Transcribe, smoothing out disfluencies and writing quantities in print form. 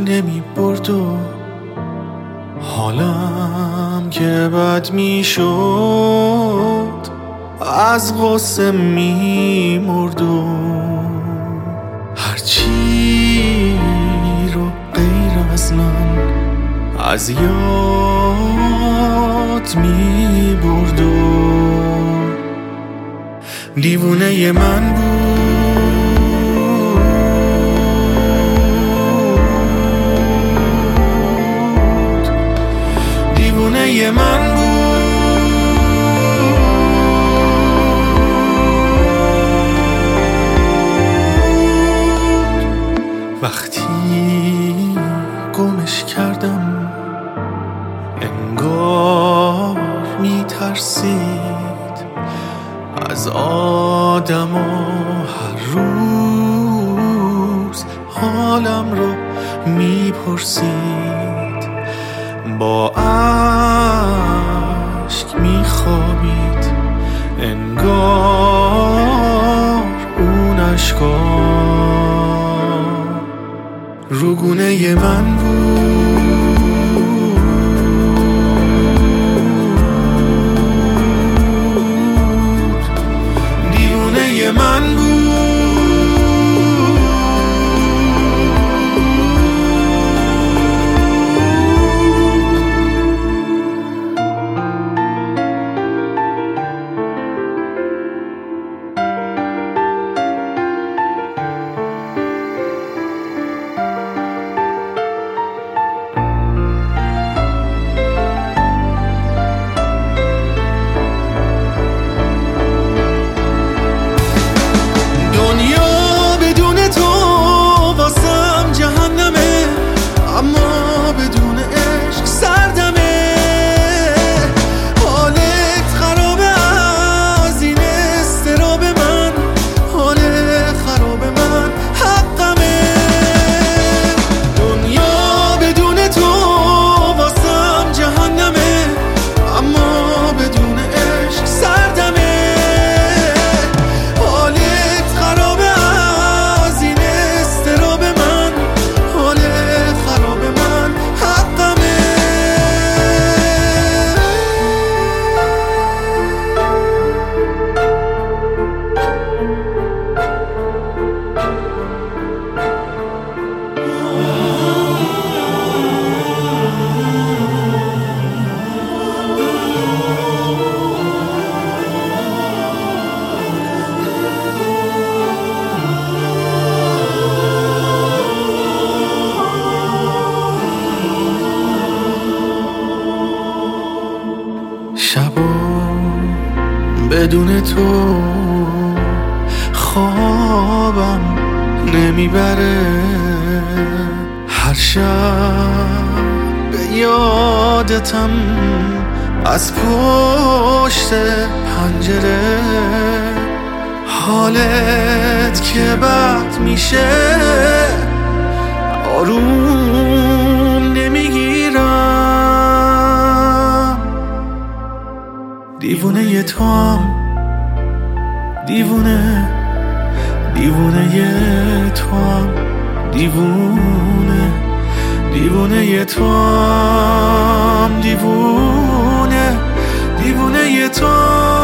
نمی برد و حالم که بد می شد از غصه می مرد و هرچی رو غیر از من از یاد می برد و دیوونه من بود. دیوونه من بود. وقتی گمش کردم انگار میترسید از آدم و هر روز حالم رو میپرسید، با اشک میخوابید انگار اون اشکا روگونه من بود. دیوونه من بود. شبا بدون تو خوابم نمیبره، هر شب به یادتم از پشت پنجره، حالت که بد میشه آروم نمیگیرم. دیوونه تو هم دیوونه، دیوونه تو هم دیوونه، دیوونه تو هم دیوونه، دیوونه تو هم